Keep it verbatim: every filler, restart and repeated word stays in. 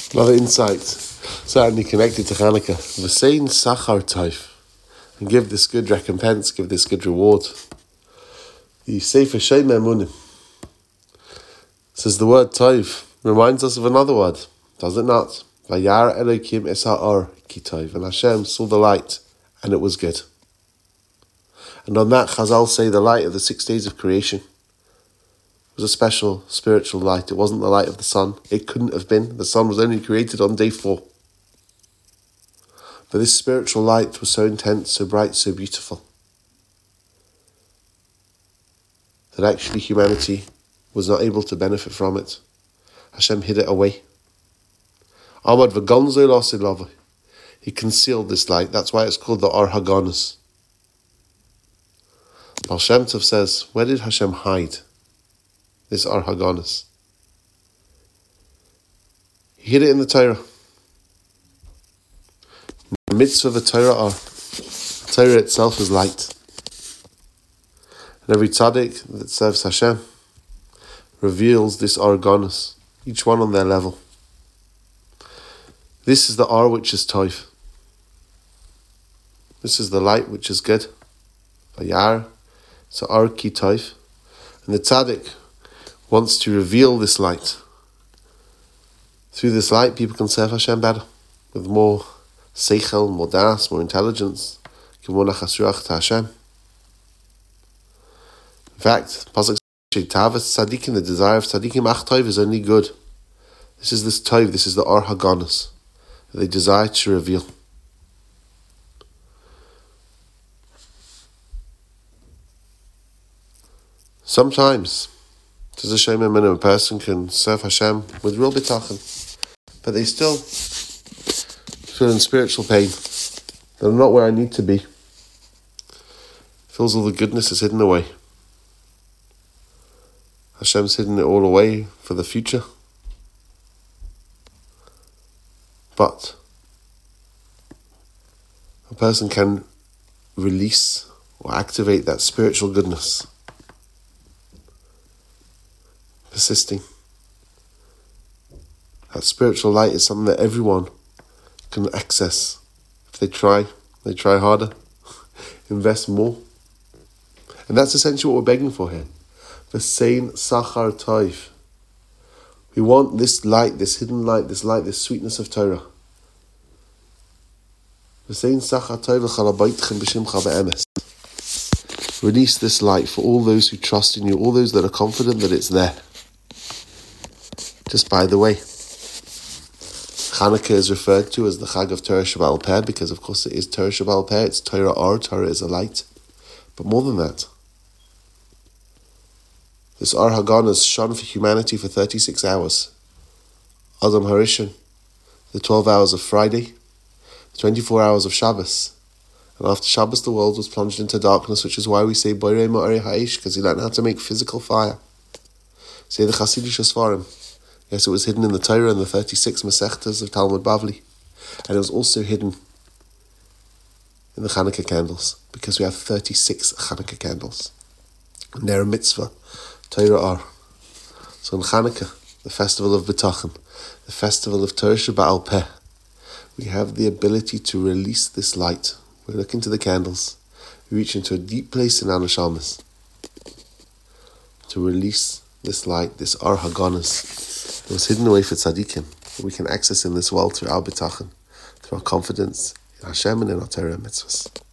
Another insight, certainly connected to Hanukkah. V'sein sachar tov, and give this good recompense, give this good reward. The Sefer Shem Emunim says the word tov reminds us of another word, does it not? Vayar Elokim es ha'or ki tov, and Hashem saw the light, and it was good. And on that, Chazal say the light of the six days of creation was a special spiritual light. It wasn't the light of the sun. It couldn't have been. The sun was only created on day four. But this spiritual light was so intense, so bright, so beautiful, that actually humanity was not able to benefit from it. Hashem hid it away. Amad v'gonzo l'asid lava. He concealed this light. That's why it's called the Ar Haganus. Baal Shem Tov says, where did Hashem hide this Ar Haganus? He hid it in the Torah. The mitzvah of the Torah are, the Torah itself is light. And every tzaddik that serves Hashem reveals this Ar Haganus, each one on their level. This is the Ar which is Tov. This is the light which is good. Vayar, so Ar ki Tov. And the tzaddik wants to reveal this light. Through this light, people can serve Hashem better, with more seichel, more das, more intelligence. More nachas ruach to Hashem. In fact, pasuk Tavas tzaddikim, the desire of tzaddikim ach tov is only good. This is this tov, this is the Ar Haganus that they desire to reveal. Sometimes, to the Shem Emunim, a person can serve Hashem with real bitachon, but they still feel in spiritual pain. They're not where I need to be. Feels all the goodness is hidden away. Hashem's hidden it all away for the future. But a person can release or activate that spiritual goodness, persisting. That spiritual light is something that everyone can access if they try, they try harder, invest more. And that's essentially what we're begging for here. V'sein sachar tov. We want this light, this hidden light, this light, this sweetness of Torah. V'sein sachar tov v'chalabaytchem b'shimcha be'emes. Release this light for all those who trust in you, all those that are confident that it's there. Just by the way, Hanukkah is referred to as the Chag of Torah Sheba'al Peh because of course it is Torah Sheba'al Peh, it's Torah Or, Torah is a light. But more than that, this Ar Haganus shone for humanity for thirty-six hours. Adam Harishon, the twelve hours of Friday, the twenty-four hours of Shabbos. And after Shabbos the world was plunged into darkness, which is why we say Borei Ma'arei Ha'ish, because he learned how to make physical fire. Say the Chassidish Sfarim. Yes, it was hidden in the Torah and the thirty-six Masechtas of Talmud Bavli. And it was also hidden in the Chanukah candles, because we have thirty-six Chanukah candles. And they're a mitzvah, Torah are. So in Chanukah, the festival of B'tachon, the festival of Torah Sheba'al Peh, we have the ability to release this light. We look into the candles, we reach into a deep place in our neshamas to release this light, this Ar Haganus. It was hidden away for tzaddikim, that we can access in this world through our bitachon, through our confidence in Hashem and in our Torah mitzvahs.